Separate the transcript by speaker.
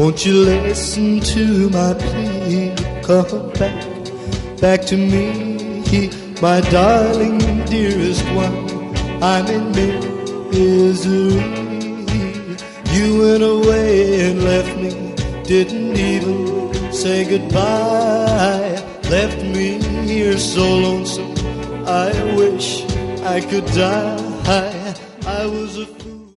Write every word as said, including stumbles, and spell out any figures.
Speaker 1: Won't you listen to my plea? Come back, back to me, my darling, dearest one. I'm in misery. You went away and left me, didn't even say goodbye. Left me here so lonesome, I wish I could die. I was a